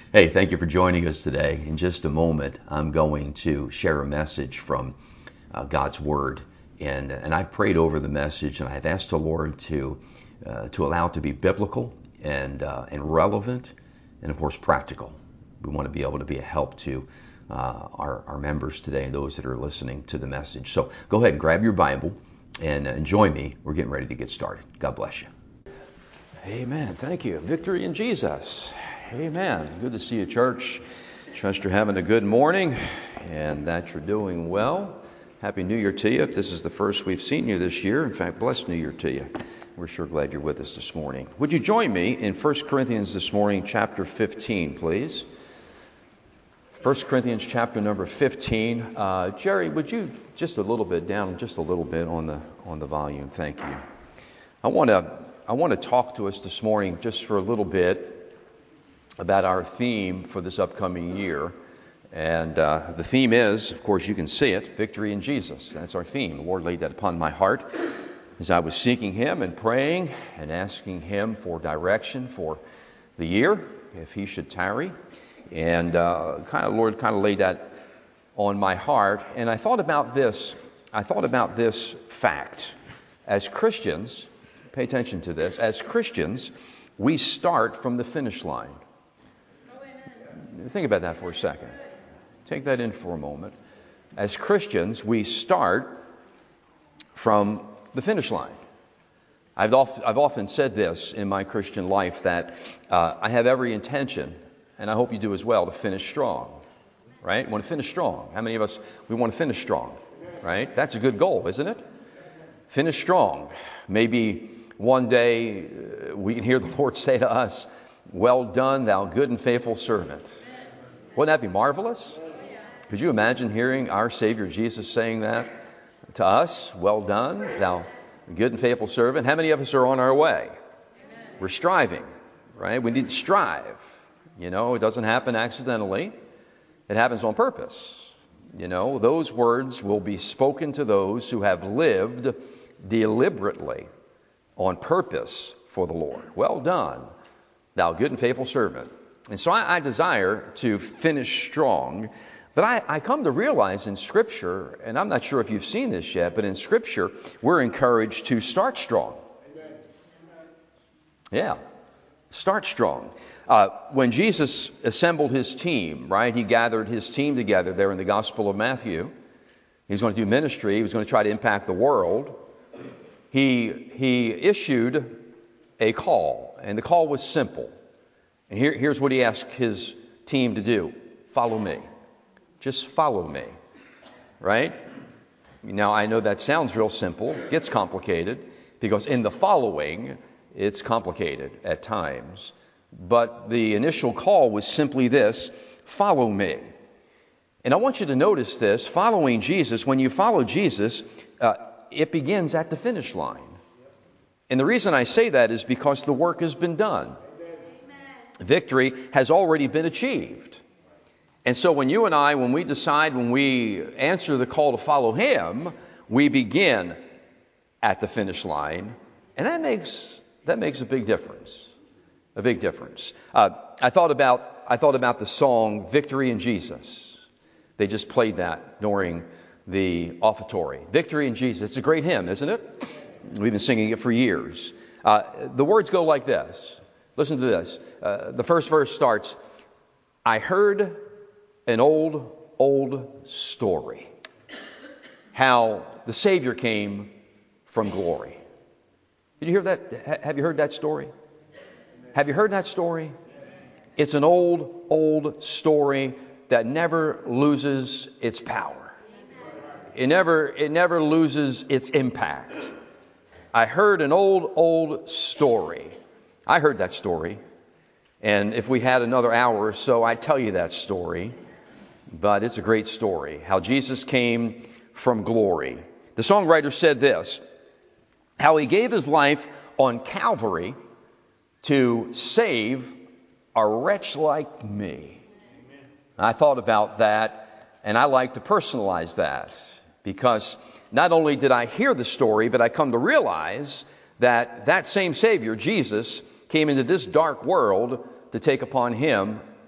Hey, thank you for joining us today. In just a moment, I'm going to share a message from God's Word, and I've prayed over the message, and I've asked the Lord to allow it to be biblical and relevant, and of course practical. We want to be able to be a help to our members today and those that are listening to the message. So go ahead and grab your Bible and join me. We're getting ready to get started. God bless you. Amen. Thank you. Victory in Jesus. Amen. Good to see you, church. Trust you're having a good morning and that you're doing well. Happy New Year to you. If this is the first we've seen you this year, in fact, blessed New Year to you. We're sure glad you're with us this morning. Would you join me in 1 Corinthians this morning, chapter 15, please? 1 Corinthians chapter number 15. Jerry, would you just a little bit down, just a little bit on the volume? Thank you. I want to talk to us this morning just for a little bit about our theme for this upcoming year. And the theme is, of course, you can see it, victory in Jesus. That's our theme. The Lord laid that upon my heart as I was seeking Him and praying and asking Him for direction for the year, if He should tarry. And Lord laid that on my heart. And I thought about this fact. As Christians, pay attention to this, as Christians, we start from the finish line. Think about that for a second. Take that in for a moment. As Christians, we start from the finish line. I've often said this in my Christian life that I have every intention, and I hope you do as well, to finish strong. Right? We want to finish strong. How many of us, we want to finish strong? Right? That's a good goal, isn't it? Finish strong. Maybe one day we can hear the Lord say to us, "Well done, thou good and faithful servant." Wouldn't that be marvelous? Could you imagine hearing our Savior Jesus saying that to us? "Well done, thou good and faithful servant." How many of us are on our way? We're striving, right? We need to strive. You know, it doesn't happen accidentally. It happens on purpose. You know, those words will be spoken to those who have lived deliberately on purpose for the Lord. "Well done, thou good and faithful servant." And so I desire to finish strong. But I come to realize in Scripture, and I'm not sure if you've seen this yet, but in Scripture, we're encouraged to start strong. Yeah, start strong. When Jesus assembled His team, right, He gathered His team together there in the Gospel of Matthew. He was going to do ministry. He was going to try to impact the world. He issued a call, and the call was simple. And here's what He asked His team to do. Follow me. Just follow me. Right? Now, I know that sounds real simple. It gets complicated because in the following, it's complicated at times. But the initial call was simply this: follow me. And I want you to notice this. Following Jesus, when you follow Jesus, it begins at the finish line. And the reason I say that is because the work has been done. Victory has already been achieved. And so when you and I, when we answer the call to follow Him, we begin at the finish line. And that makes a big difference. A big difference. I thought about the song "Victory in Jesus." They just played that during the offertory. Victory in Jesus. It's a great hymn, isn't it? We've been singing it for years. The words go like this. Listen to this. The first verse starts, "I heard an old story, how the Savior came from glory." Did you hear that? Have you heard that story? Have you heard that story? It's an old story that never loses its power. It never loses its impact. I heard an old story. I heard that story. And if we had another hour or so, I'd tell you that story. But it's a great story, how Jesus came from glory. The songwriter said this, how He gave His life on Calvary to save a wretch like me. I thought about that, and I like to personalize that, because not only did I hear the story, but I come to realize that that same Savior, Jesus, came into this dark world to take upon Him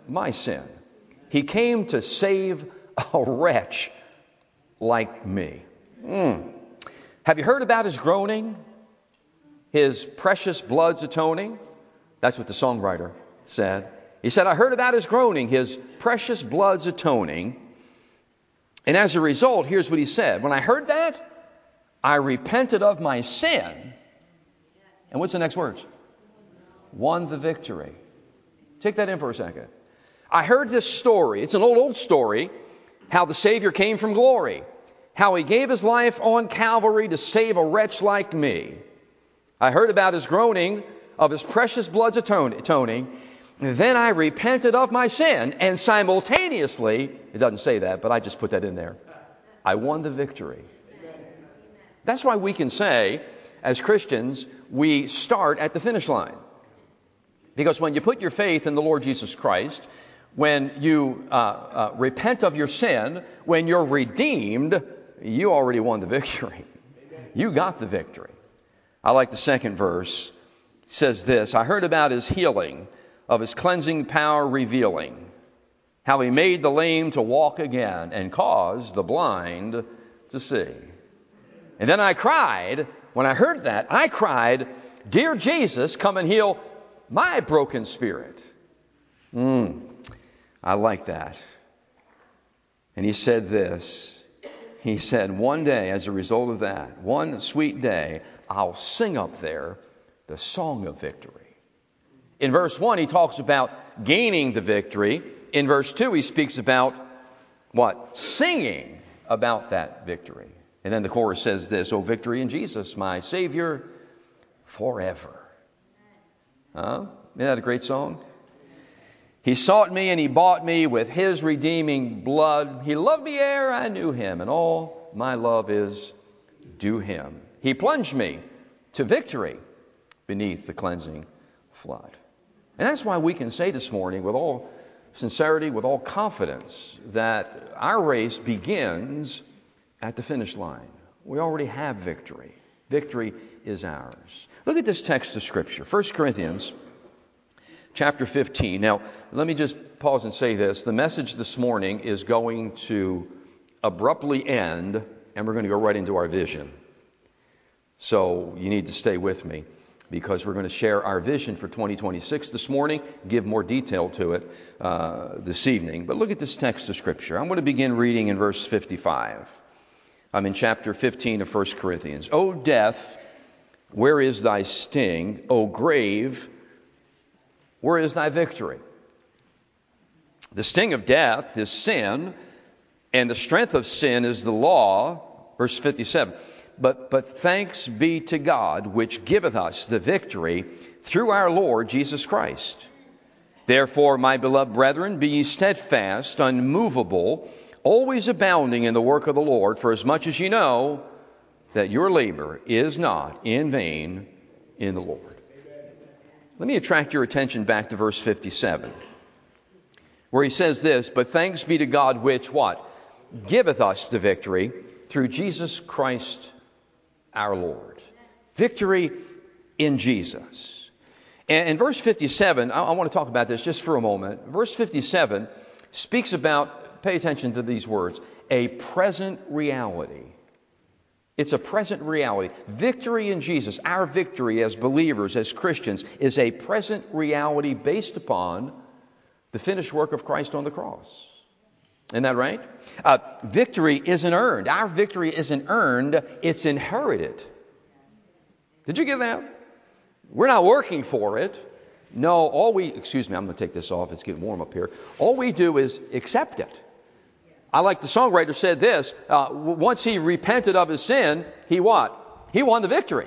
my sin. He came to save a wretch like me. Have you heard about his groaning? His precious blood's atoning? That's what the songwriter said. He said, I heard about his groaning, his precious blood's atoning. And as a result, here's what he said. When I heard that, I repented of my sin. And what's the next words? Won the victory. Take that in for a second. I heard this story. It's an old story. How the Savior came from glory. How he gave his life on Calvary to save a wretch like me. I heard about his groaning, of his precious blood's atoning. Then I repented of my sin. And simultaneously, it doesn't say that, but I just put that in there. I won the victory. That's why we can say, as Christians, we start at the finish line. Because when you put your faith in the Lord Jesus Christ, when you repent of your sin, when you're redeemed, you already won the victory. You got the victory. I like the second verse. It says this, I heard about his healing, of his cleansing power revealing, how he made the lame to walk again and caused the blind to see. And then I cried, when I heard that, I cried, Dear Jesus, come and heal my broken spirit. I like that. And he said this. He said, one day, as a result of that, one sweet day, I'll sing up there the song of victory. In verse 1, he talks about gaining the victory. In verse 2, he speaks about what? Singing about that victory. And then the chorus says this, O victory in Jesus, my Savior, forever. Isn't that a great song? He sought me and he bought me with his redeeming blood. He loved me ere I knew him, and all my love is due him. He plunged me to victory beneath the cleansing flood. And that's why we can say this morning with all sincerity, with all confidence, that our race begins at the finish line. We already have victory. Victory is ours. Look at this text of Scripture, 1 Corinthians chapter 15. Now, let me just pause and say this. The message this morning is going to abruptly end, and we're going to go right into our vision. So you need to stay with me, because we're going to share our vision for 2026 this morning, give more detail to it this evening. But look at this text of Scripture. I'm going to begin reading in verse 55. I'm in chapter 15 of 1 Corinthians. O death, where is thy sting? O grave, where is thy victory? The sting of death is sin, and the strength of sin is the law. Verse 57. But thanks be to God, which giveth us the victory through our Lord Jesus Christ. Therefore, my beloved brethren, be ye steadfast, unmovable, always abounding in the work of the Lord, for as much as ye know that your labor is not in vain in the Lord. Let me attract your attention back to verse 57, where he says this, but thanks be to God, which what? Giveth us the victory through Jesus Christ our Lord. Victory in Jesus. And in verse 57, I want to talk about this just for a moment. Verse 57 speaks about, pay attention to these words, a present reality. It's a present reality. Victory in Jesus, our victory as believers, as Christians, is a present reality based upon the finished work of Christ on the cross. Isn't that right? Victory isn't earned. Our victory isn't earned. It's inherited. Did you get that? We're not working for it. No, I'm going to take this off. It's getting warm up here. All we do is accept it. I like the songwriter said this, once he repented of his sin, he what? He won the victory.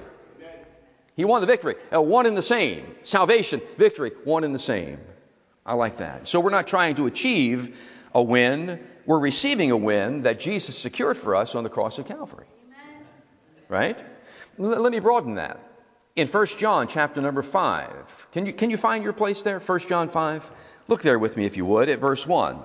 He won the victory. One and the same. Salvation, victory, one and the same. I like that. So we're not trying to achieve a win. We're receiving a win that Jesus secured for us on the cross of Calvary. Right? Let me broaden that. In 1 John chapter number 5. Can you find your place there? 1 John 5. Look there with me if you would at verse 1.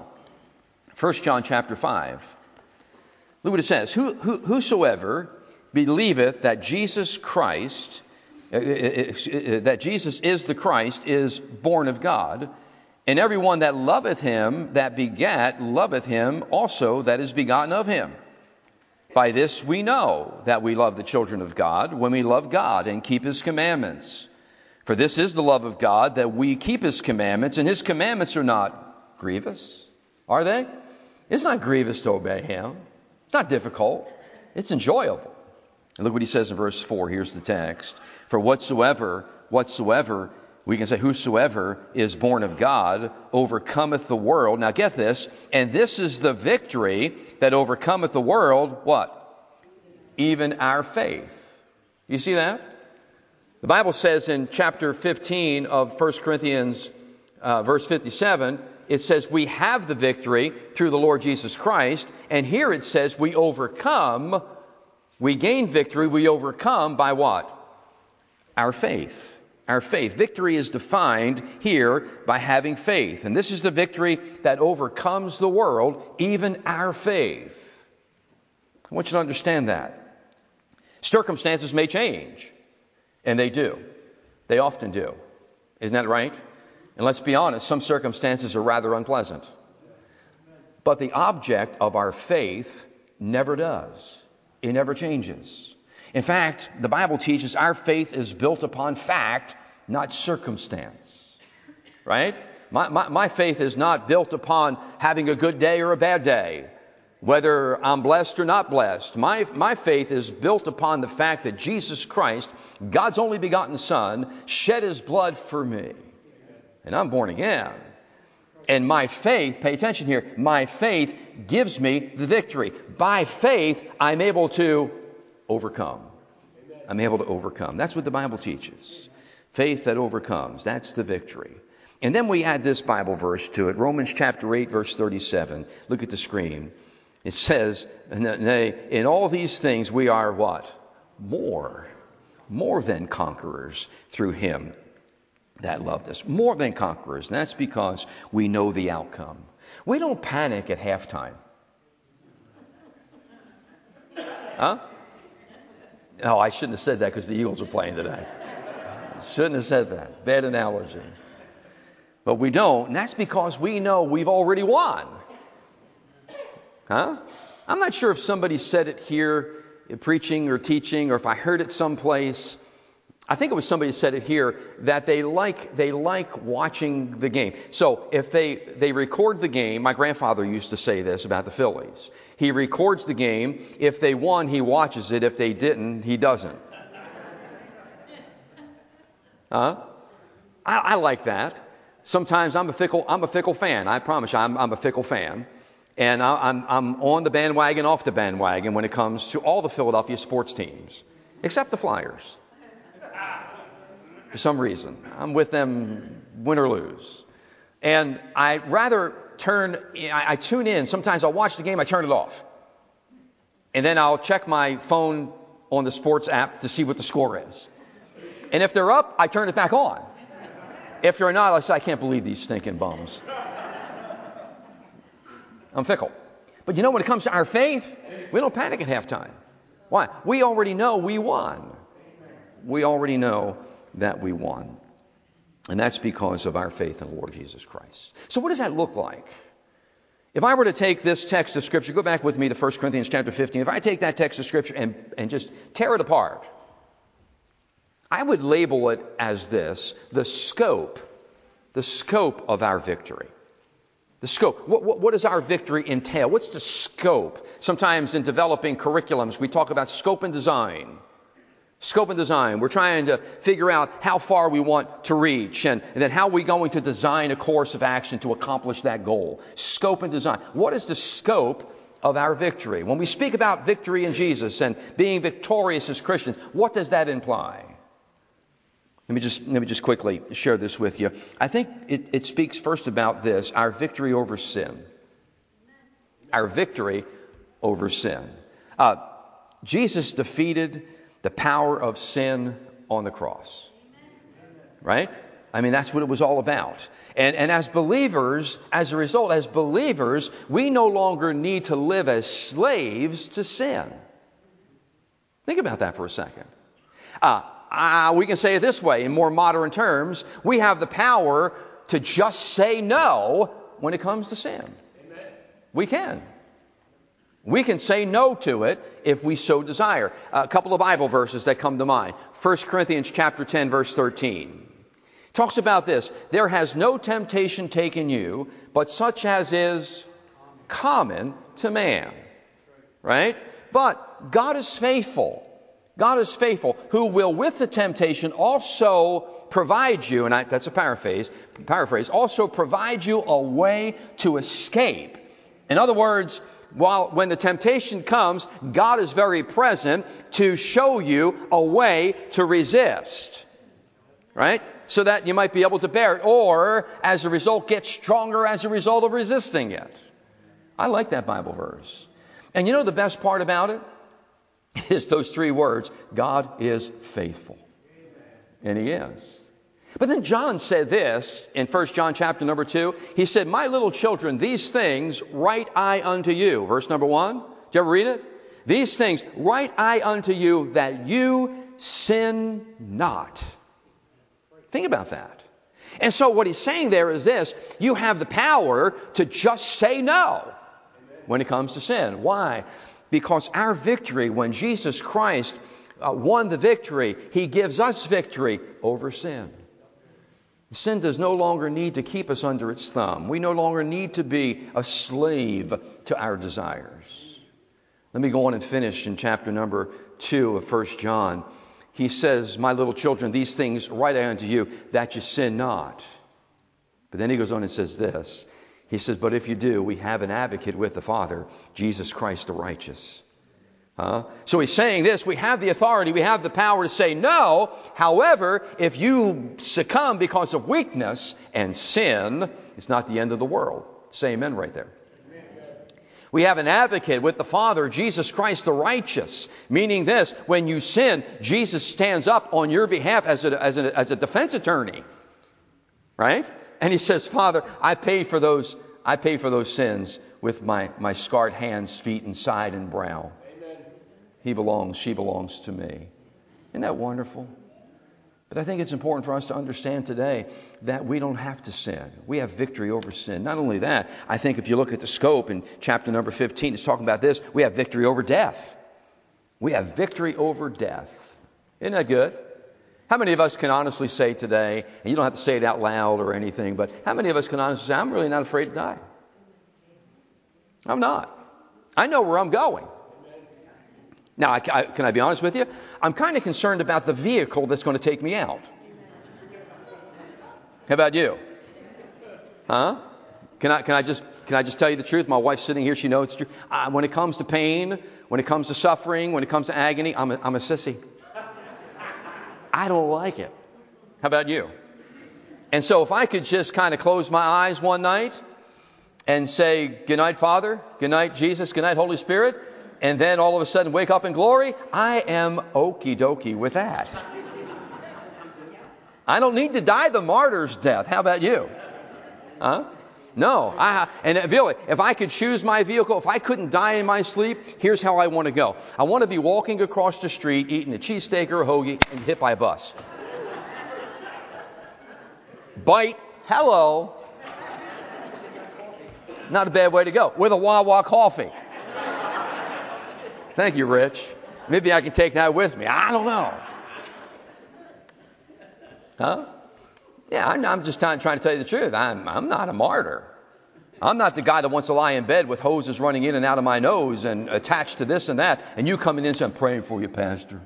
1 John chapter 5. Look what it says. Whosoever believeth that Jesus Christ, that Jesus is the Christ, is born of God. And everyone that loveth him that begat loveth him also that is begotten of him. By this we know that we love the children of God, when we love God and keep his commandments. For this is the love of God, that we keep his commandments, and his commandments are not grievous. Are they? It's not grievous to obey him. It's not difficult. It's enjoyable. And look what he says in verse 4. Here's the text. For whatsoever, we can say whosoever is born of God overcometh the world. Now get this. And this is the victory that overcometh the world. What? Even our faith. You see that? The Bible says in chapter 15 of 1 Corinthians verse 57, it says we have the victory through the Lord Jesus Christ. And here it says we overcome, we gain victory, we overcome by what? Our faith. Our faith. Victory is defined here by having faith. And this is the victory that overcomes the world, even our faith. I want you to understand that. Circumstances may change. And they do. They often do. Isn't that right? And let's be honest, some circumstances are rather unpleasant. But the object of our faith never does. It never changes. In fact, the Bible teaches our faith is built upon fact, not circumstance. Right? My faith is not built upon having a good day or a bad day, whether I'm blessed or not blessed. My faith is built upon the fact that Jesus Christ, God's only begotten Son, shed his blood for me. And I'm born again. And my faith, pay attention here, my faith gives me the victory. By faith, I'm able to overcome. I'm able to overcome. That's what the Bible teaches. Faith that overcomes. That's the victory. And then we add this Bible verse to it. Romans chapter 8, verse 37. Look at the screen. It says, nay, in all these things we are what? More than conquerors through him that loved us. More than conquerors. And that's because we know the outcome. We don't panic at halftime. Huh? Oh, I shouldn't have said that because the Eagles are playing today. Shouldn't have said that. Bad analogy. But we don't, and that's because we know we've already won. Huh? I'm not sure if somebody said it here preaching or teaching, or if I heard it someplace. I think it was somebody said it here, that they like watching the game. So if they record the game, my grandfather used to say this about the Phillies. He records the game. If they won, he watches it. If they didn't, he doesn't. Huh? I like that. Sometimes I'm a fickle fan. I promise you, I'm a fickle fan. And I'm on the bandwagon, off the bandwagon when it comes to all the Philadelphia sports teams, except the Flyers. For some reason, I'm with them win or lose. And I rather I tune in. Sometimes I'll watch the game, I turn it off. And then I'll check my phone on the sports app to see what the score is. And if they're up, I turn it back on. If they're not, I say, I can't believe these stinking bums. I'm fickle. But you know, when it comes to our faith, we don't panic at halftime. Why? We already know we won. We already know that we won. And that's because of our faith in the Lord Jesus Christ. So what does that look like? If I were to take this text of Scripture, go back with me to 1 Corinthians chapter 15. If I take that text of Scripture and just tear it apart, I would label it as this: the scope of our victory. The scope. What does our victory entail? What's the scope? Sometimes in developing curriculums, we talk about scope and design. Scope and design. We're trying to figure out how far we want to reach, and then how we're going to design a course of action to accomplish that goal. Scope and design. What is the scope of our victory? When we speak about victory in Jesus and being victorious as Christians, what does that imply? Let me just quickly share this with you. I think it speaks first about this: our victory over sin. Our victory over sin. Jesus defeated the power of sin on the cross. Right? I mean, that's what it was all about. And as believers, as a result, as believers, we no longer need to live as slaves to sin. Think about that for a second. We can say it this way, in more modern terms: we have the power to just say no when it comes to sin. Amen. We can. We can say no to it if we so desire. A couple of Bible verses that come to mind. 1 Corinthians chapter 10, verse 13. It talks about this. There has no temptation taken you, but such as is common to man. Right? But God is faithful. God is faithful, who will with the temptation also provide you, and that's a paraphrase, also provide you a way to escape. In other words, when the temptation comes, God is very present to show you a way to resist. Right? So that you might be able to bear it, or as a result get stronger as a result of resisting it. I like that Bible verse. And you know the best part about it? Is those three words, God is faithful. And He is. But then John said this in 1 John chapter number 2. He said, my little children, these things write I unto you. Verse number 1. Did you ever read it? These things write I unto you that you sin not. Think about that. And so what he's saying there is this. You have the power to just say no when it comes to sin. Why? Because our victory, when Jesus Christ won the victory, He gives us victory over sin. Sin does no longer need to keep us under its thumb. We no longer need to be a slave to our desires. Let me go on and finish in chapter number 2 of 1 John. He says, my little children, these things write I unto you, that you sin not. But then he goes on and says this. He says, but if you do, we have an advocate with the Father, Jesus Christ the righteous. So he's saying this, we have the authority, we have the power to say no. However, if you succumb because of weakness and sin, it's not the end of the world. Say amen right there. We have an advocate with the Father, Jesus Christ the righteous. Meaning this, when you sin, Jesus stands up on your behalf as a defense attorney. Right? And He says, Father, I pay for those sins with my scarred hands, feet, and side and brow. Amen. She belongs to me. Isn't that wonderful? But I think it's important for us to understand today that we don't have to sin. We have victory over sin. Not only that, I think if you look at the scope in chapter number 15, it's talking about this. We have victory over death. We have victory over death. Isn't that good? How many of us can honestly say today, and you don't have to say it out loud or anything, but how many of us can honestly say, I'm really not afraid to die? I'm not. I know where I'm going. Now, can I be honest with you? I'm kind of concerned about the vehicle that's going to take me out. How about you? Huh? Can I just tell you the truth? My wife's sitting here. She knows it's true. When it comes to pain, when it comes to suffering, when it comes to agony, I'm a sissy. I don't like it. How about you? And so if I could just kind of close my eyes one night and say, good night, Father, good night, Jesus, good night, Holy Spirit, and then all of a sudden wake up in glory, I am okie dokie with that. I don't need to die the martyr's death. How about you? Huh? No. And really, if I could choose my vehicle, if I couldn't die in my sleep, here's how I want to go. I want to be walking across the street, eating a cheesesteak or a hoagie, and hit by a bus. Bite. Hello. Not a bad way to go. With a Wawa coffee. Thank you, Rich. Maybe I can take that with me. I don't know. Huh? Yeah, I'm just trying to tell you the truth. I'm not a martyr. I'm not the guy that wants to lie in bed with hoses running in and out of my nose and attached to this and that, and you coming in and saying, I'm praying for you, Pastor.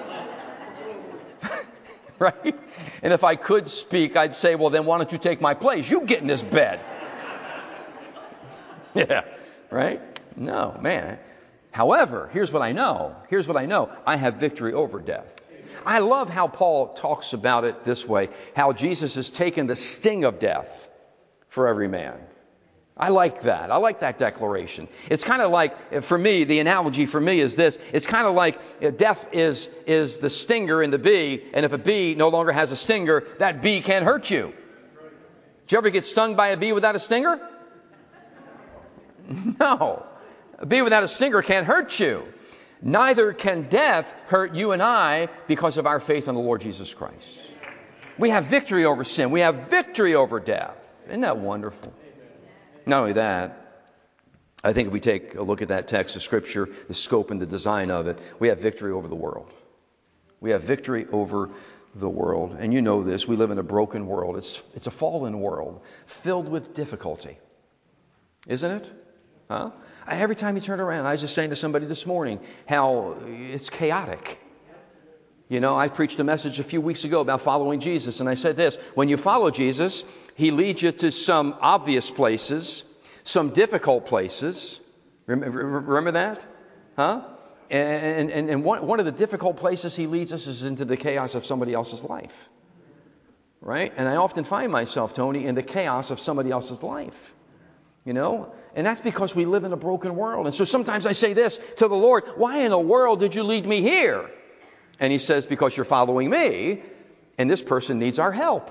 Right? And if I could speak, I'd say, well, then why don't you take my place? You get in this bed. Yeah. Right? No, man. However, here's what I know. I have victory over death. I love how Paul talks about it this way, how Jesus has taken the sting of death for every man. I like that. I like that declaration. It's kind of like, for me, the analogy for me is this. It's kind of like death is the stinger in the bee, and if a bee no longer has a stinger, that bee can't hurt you. Did you ever get stung by a bee without a stinger? No. A bee without a stinger can't hurt you. Neither can death hurt you and I because of our faith in the Lord Jesus Christ. We have victory over sin. We have victory over death. Isn't that wonderful? Not only that, I think if we take a look at that text of Scripture, the scope and the design of it, we have victory over the world. We have victory over the world. And you know this, we live in a broken world. It's a fallen world filled with difficulty. Isn't it? Huh? Every time you turn around, I was just saying to somebody this morning how it's chaotic. You know, I preached a message a few weeks ago about following Jesus, and I said this: when you follow Jesus, He leads you to some obvious places, some difficult places. Remember that? Huh? And one of the difficult places He leads us is into the chaos of somebody else's life. Right? And I often find myself, Tony, in the chaos of somebody else's life. You know? And that's because we live in a broken world. And so sometimes I say this to the Lord: why in the world did you lead me here? And He says, because you're following me, and this person needs our help.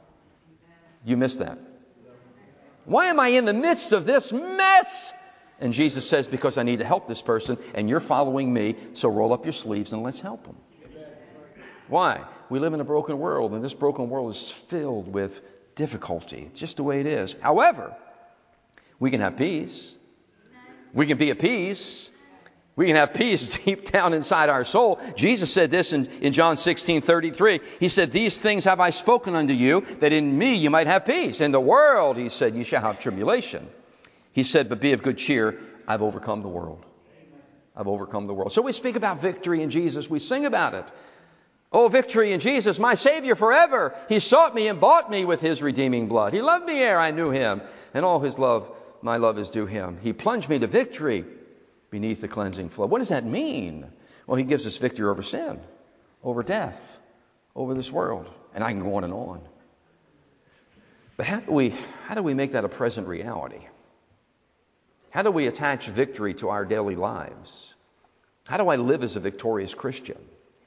You missed that. Why am I in the midst of this mess? And Jesus says, because I need to help this person, and you're following me, so roll up your sleeves and let's help them. Why? We live in a broken world, and this broken world is filled with difficulty. It's just the way it is. However, we can have peace. We can be at peace. We can have peace deep down inside our soul. Jesus said this in John 16:33. He said, these things have I spoken unto you, that in me you might have peace. In the world, He said, you shall have tribulation. He said, but be of good cheer. I've overcome the world. I've overcome the world. So we speak about victory in Jesus. We sing about it. Oh, victory in Jesus, my Savior forever. He sought me and bought me with His redeeming blood. He loved me ere I knew Him, and all His love, my love is due Him. He plunged me to victory beneath the cleansing flood. What does that mean? Well, He gives us victory over sin, over death, over this world. And I can go on and on. But how do we make that a present reality? How do we attach victory to our daily lives? How do I live as a victorious Christian?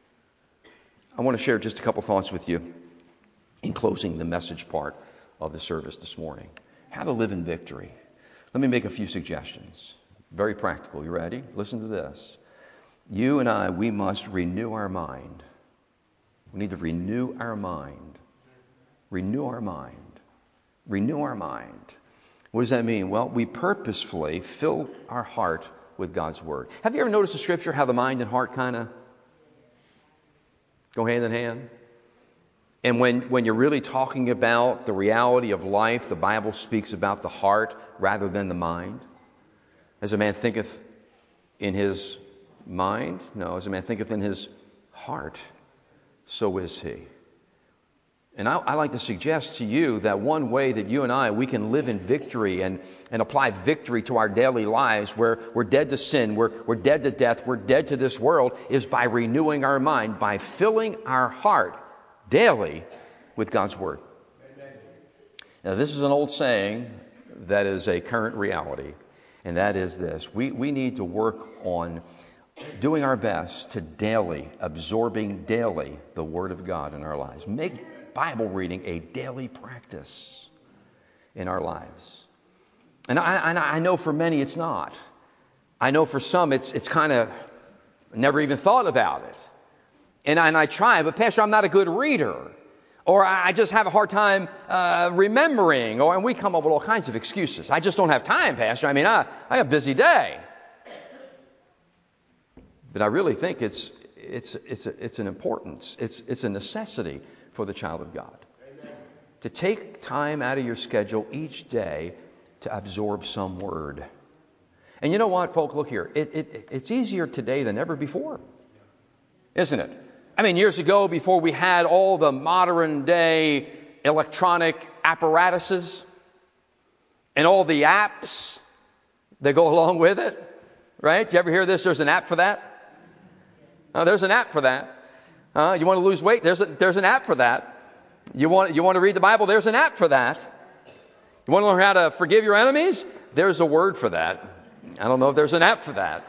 I want to share just a couple thoughts with you in closing the message part of the service this morning. How to live in victory. Let me make a few suggestions. Very practical. You ready? Listen to this. You and I, we must renew our mind. We need to renew our mind. Renew our mind. Renew our mind. What does that mean? Well, we purposefully fill our heart with God's Word. Have you ever noticed in Scripture how the mind and heart kind of go hand in hand? And when you're really talking about the reality of life, the Bible speaks about the heart rather than the mind. As a man thinketh in his mind, no, as a man thinketh in his heart, so is he. And I like to suggest to you that one way that you and I, we can live in victory and apply victory to our daily lives, where we're dead to sin, we're dead to death, we're dead to this world, is by renewing our mind, by filling our heart daily with God's Word. Amen. Now, this is an old saying that is a current reality, and that is this. We need to work on doing our best to absorbing daily the Word of God in our lives. Make Bible reading a daily practice in our lives. And I know for many it's not. I know for some it's kind of never even thought about it. And I try, but Pastor, I'm not a good reader. Or I just have a hard time remembering. And we come up with all kinds of excuses. I just don't have time, Pastor. I mean, I have a busy day. But I really think it's an importance. It's a necessity for the child of God. Amen. To take time out of your schedule each day to absorb some Word. And you know what, folks? Look here. It's easier today than ever before. Isn't it? I mean, years ago, before we had all the modern day electronic apparatuses and all the apps that go along with it, right? Do you ever hear this? There's an app for that? There's an app for that. You want to lose weight? There's an app for that. You want to read the Bible? There's an app for that. You want to learn how to forgive your enemies? There's a word for that. I don't know if there's an app for that.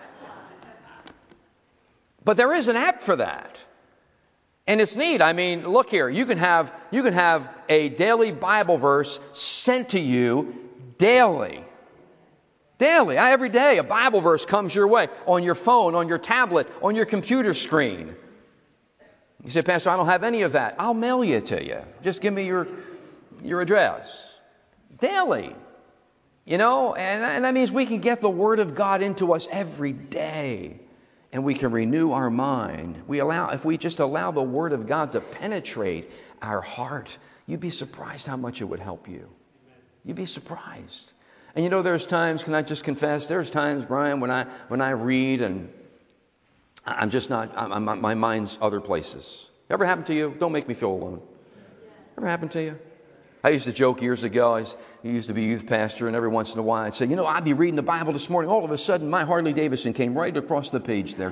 But there is an app for that. And it's neat. I mean, look here. You can have a daily Bible verse sent to you daily. Daily. Every day a Bible verse comes your way on your phone, on your tablet, on your computer screen. You say, Pastor, I don't have any of that. I'll mail it to you. Just give me your address. Daily. And that means we can get the Word of God into us every day. And we can renew our mind. If we just allow the Word of God to penetrate our heart, you'd be surprised how much it would help you. You'd be surprised. And there's times, can I just confess, there's times, Brian, when I read and I'm just not, my mind's other places. Ever happened to you? Don't make me feel alone. Ever happened to you? I used to joke years ago, I used to be a youth pastor, and every once in a while I'd say, I'd be reading the Bible this morning. All of a sudden, my Harley Davidson came right across the page there.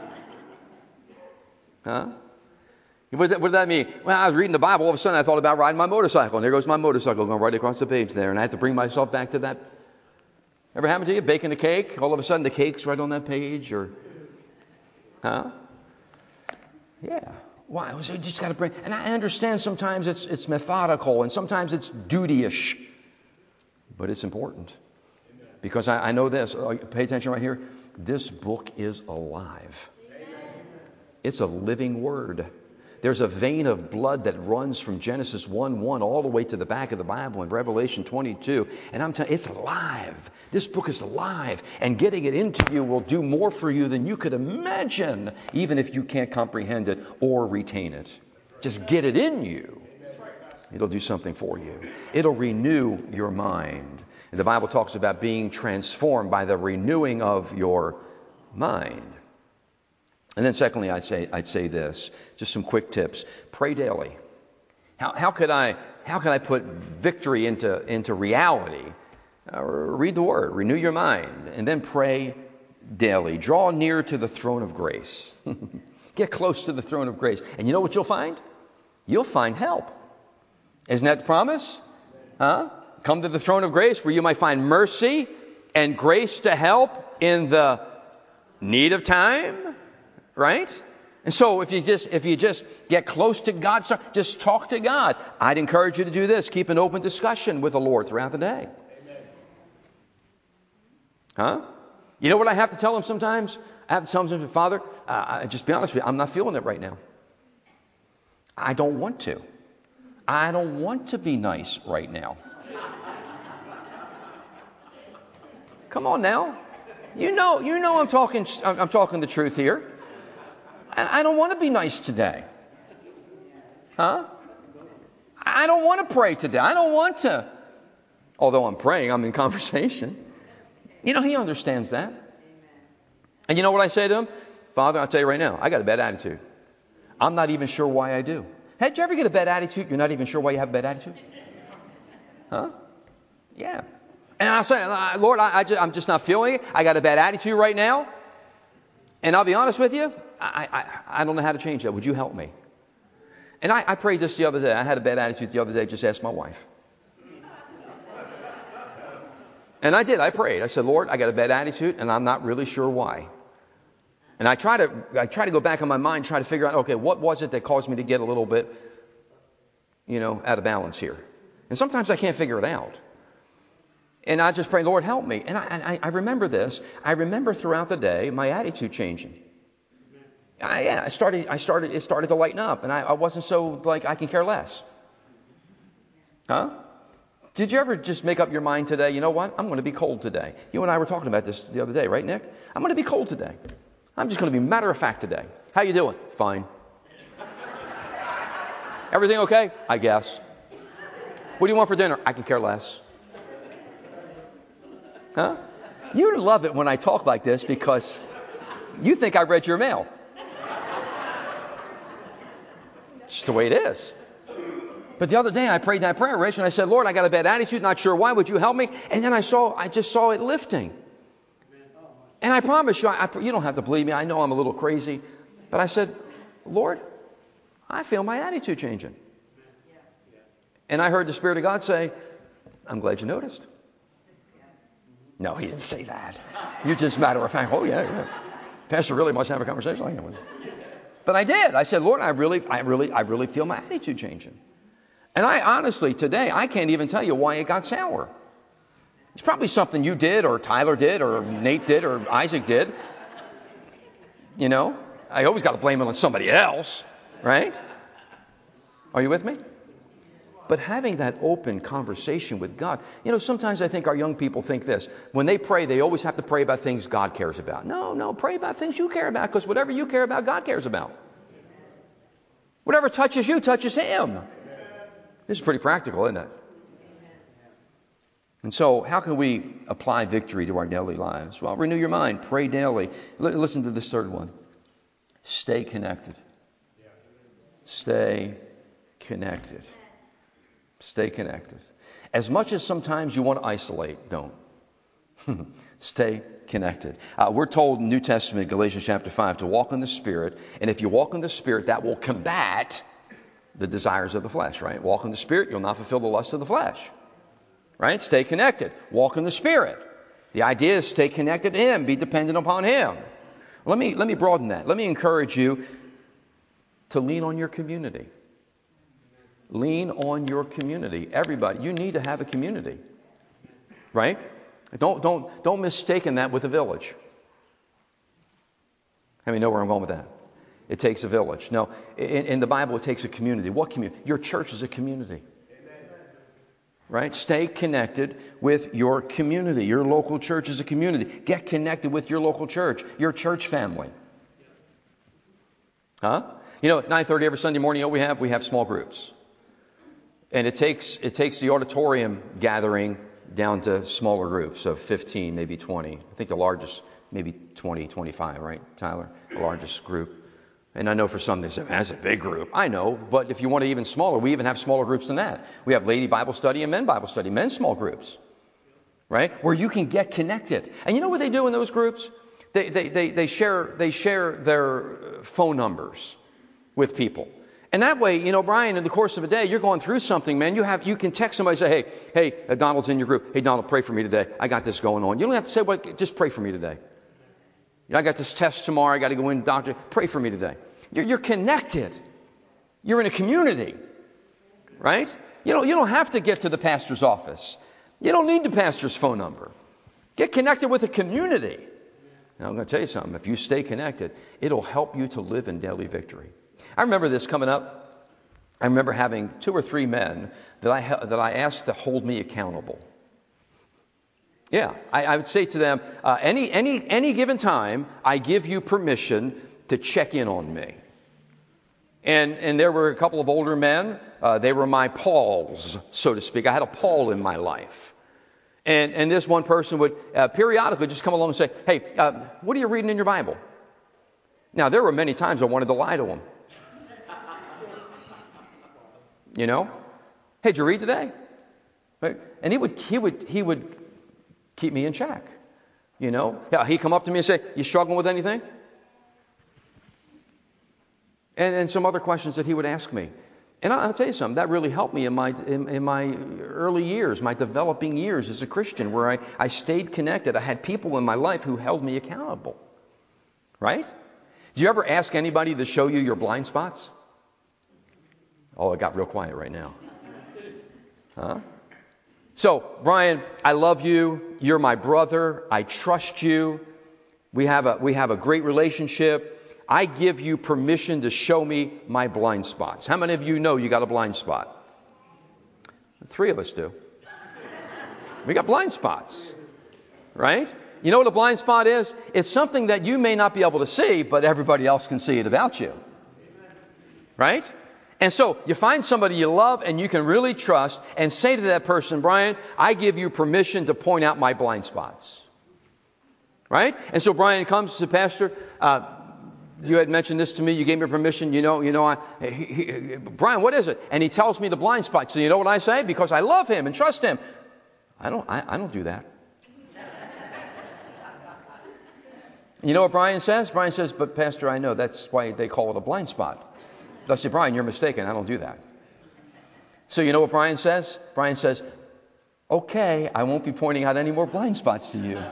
Huh? What did that mean? Well, I was reading the Bible, all of a sudden I thought about riding my motorcycle, and there goes my motorcycle going right across the page there, and I had to bring myself back to that. Ever happened to you? Baking a cake, all of a sudden the cake's right on that page, or... Huh? Yeah. Why? So you just got to bring... And I understand sometimes it's methodical and sometimes it's duty-ish. But it's important. Because I know this. Pay attention right here. This book is alive. It's a living word. There's a vein of blood that runs from Genesis 1:1 all the way to the back of the Bible in Revelation 22. And I'm telling you, it's alive. This book is alive. And getting it into you will do more for you than you could imagine, even if you can't comprehend it or retain it. Just get it in you. It'll do something for you. It'll renew your mind. And the Bible talks about being transformed by the renewing of your mind. And then secondly, I'd say this, just some quick tips. Pray daily. How could I put victory into reality? Read the Word, renew your mind, and then pray daily. Draw near to the throne of grace. Get close to the throne of grace. And you know what you'll find? You'll find help. Isn't that the promise? Huh? Come to the throne of grace where you might find mercy and grace to help in the need of time. Right? And so if you just get close to God, just talk to God. I'd encourage you to do this. Keep an open discussion with the Lord throughout the day. Amen. Huh? You know what I have to tell him sometimes? I have to tell him, Father, just be honest with you, I'm not feeling it right now. I don't want to. I don't want to be nice right now. Come on now. You know I'm talking the truth here. I don't want to be nice today. Huh? I don't want to pray today. I don't want to. Although I'm praying, I'm in conversation. He understands that. And you know what I say to him? Father, I'll tell you right now, I got a bad attitude. I'm not even sure why I do. Hey, did you ever get a bad attitude? You're not even sure why you have a bad attitude? Huh? Yeah. And I'll say, Lord, I'm just not feeling it. I got a bad attitude right now. And I'll be honest with you, I don't know how to change that. Would you help me? And I prayed this the other day. I had a bad attitude the other day. Just asked my wife. And I did. I prayed. I said, Lord, I got a bad attitude, and I'm not really sure why. And I try to go back in my mind, try to figure out, okay, what was it that caused me to get a little bit, out of balance here? And sometimes I can't figure it out. And I just pray, Lord, help me. And I remember this. I remember throughout the day my attitude changing. It started to lighten up, and I wasn't so like I can care less. Huh? Did you ever just make up your mind today? You know what? I'm going to be cold today. You and I were talking about this the other day, right, Nick? I'm going to be cold today. I'm just going to be matter of fact today. How you doing? Fine. Everything okay? I guess. What do you want for dinner? I can care less. Huh? You love it when I talk like this because you think I read your mail. It's just the way it is. But the other day I prayed that prayer, Rich, and I said, Lord, I got a bad attitude, not sure why. Would you help me? And then I just saw it lifting. And I promise you, you don't have to believe me. I know I'm a little crazy. But I said, Lord, I feel my attitude changing. And I heard the Spirit of God say, I'm glad you noticed. No, he didn't say that. You're just matter of fact. Oh, yeah. Pastor really must have a conversation like that. But I did. I said, Lord, I really feel my attitude changing. And I honestly, today, I can't even tell you why it got sour. It's probably something you did, or Tyler did, or Nate did, or Isaac did. I always got to blame it on somebody else, right? Are you with me? but having that open conversation with God. Sometimes I think our young people think this. When they pray, they always have to pray about things God cares about. No, pray about things you care about, because whatever you care about, God cares about. Whatever touches you touches Him. This is pretty practical, isn't it? And so, how can we apply victory to our daily lives? Well, renew your mind. Pray daily. Listen to this third one. Stay connected. Stay connected. Stay connected. As much as sometimes you want to isolate, don't. Stay connected. We're told in the New Testament, Galatians chapter 5, to walk in the Spirit. And if you walk in the Spirit, that will combat the desires of the flesh, right? Walk in the Spirit, you'll not fulfill the lust of the flesh. Right? Stay connected. Walk in the Spirit. The idea is stay connected to Him. Be dependent upon Him. Let me broaden that. Let me encourage you to lean on your community. Lean on your community. Everybody, you need to have a community. Right? Don't mistake that with a village. How many know where I'm going with that? It takes a village. No, in the Bible it takes a community. What community? Your church is a community. Right? Stay connected with your community. Your local church is a community. Get connected with your local church, your church family. Huh? At 9:30 every Sunday morning, we have small groups. And it takes the auditorium gathering down to smaller groups of 15, maybe 20. I think the largest, maybe 20, 25, right, Tyler? The largest group. And I know for some they say, that's a big group. I know, but if you want it even smaller, we even have smaller groups than that. We have lady Bible study and men Bible study, men's small groups, right? Where you can get connected. And you know what they do in those groups? They share their phone numbers with people. And that way, Brian, in the course of a day, you're going through something, man. You can text somebody and say, hey, Donald's in your group. Hey, Donald, pray for me today. I got this going on. You don't have to say, just pray for me today. I got this test tomorrow. I got to go in, doctor. Pray for me today. You're connected. You're in a community, right? You don't have to get to the pastor's office. You don't need the pastor's phone number. Get connected with a community. And I'm going to tell you something. If you stay connected, it'll help you to live in daily victory. I remember this coming up. I remember having 2 or 3 men that I asked to hold me accountable. Yeah, I would say to them, any given time, I give you permission to check in on me. And there were a couple of older men. They were my Pauls, so to speak. I had a Paul in my life. And this one person would periodically just come along and say, hey, what are you reading in your Bible? Now, there were many times I wanted to lie to him. Hey, did you read today? Right? And he would keep me in check. Yeah, he'd come up to me and say, you struggling with anything? And some other questions that he would ask me. And I'll tell you something, that really helped me in my early years, my developing years as a Christian, where I stayed connected. I had people in my life who held me accountable. Right? Do you ever ask anybody to show you your blind spots? Oh, it got real quiet right now. Huh? So, Brian, I love you. You're my brother. I trust you. We have a great relationship. I give you permission to show me my blind spots. How many of you know you got a blind spot? 3 of us do. We got blind spots, right? You know what a blind spot is? It's something that you may not be able to see, but everybody else can see it about you, right? And so you find somebody you love and you can really trust and say to that person, Brian, I give you permission to point out my blind spots, right? And so Brian comes to Pastor, you had mentioned this to me. You gave me permission. Brian, what is it? And he tells me the blind spot. So you know what I say? Because I love him and trust him. I don't do that. You know what Brian says? Brian says, but Pastor, I know that's why they call it a blind spot. But I say, Brian, you're mistaken. I don't do that. So you know what Brian says? Brian says, okay, I won't be pointing out any more blind spots to you.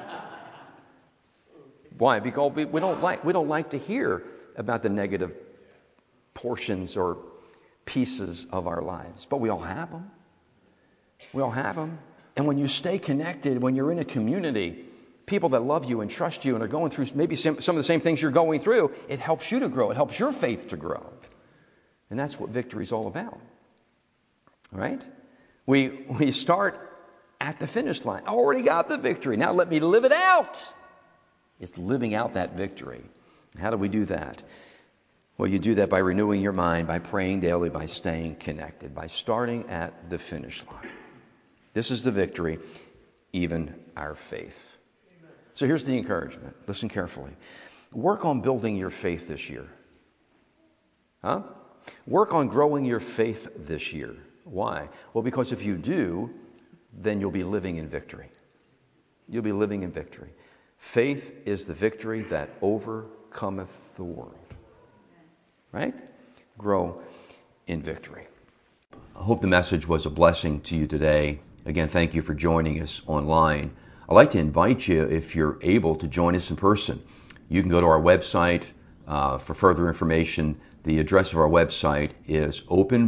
Why? Because we don't like to hear about the negative portions or pieces of our lives. But we all have them. We all have them. And when you stay connected, when you're in a community, people that love you and trust you and are going through maybe some of the same things you're going through, it helps you to grow. It helps your faith to grow. And that's what victory is all about. Right? We start at the finish line. I already got the victory. Now let me live it out. It's living out that victory. How do we do that? Well, you do that by renewing your mind, by praying daily, by staying connected, by starting at the finish line. This is the victory, even our faith. So here's the encouragement. Listen carefully. Work on building your faith this year. Huh? Work on growing your faith this year. Why? Well, because if you do, then you'll be living in victory. You'll be living in victory. Faith is the victory that overcometh the world. Right? Grow in victory. I hope the message was a blessing to you today. Again, thank you for joining us online. I'd like to invite you, if you're able, to join us in person. You can go to our website for further information. The address of our website is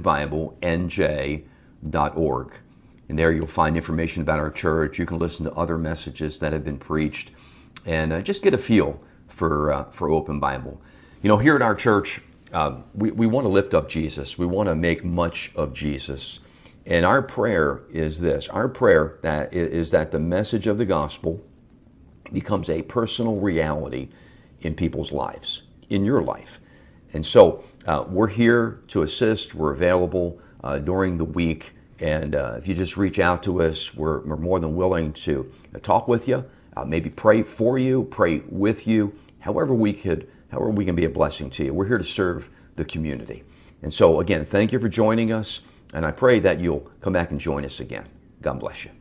openbiblenj.org. And there you'll find information about our church. You can listen to other messages that have been preached and just get a feel for Open Bible. You know, here at our church, we want to lift up Jesus. We want to make much of Jesus. And our prayer is this. Our prayer is that the message of the gospel becomes a personal reality in people's lives, in your life. And so we're here to assist. We're available during the week. And if you just reach out to us, we're more than willing to talk with you, maybe pray for you, pray with you, however we can be a blessing to you. We're here to serve the community. And so, again, thank you for joining us. And I pray that you'll come back and join us again. God bless you.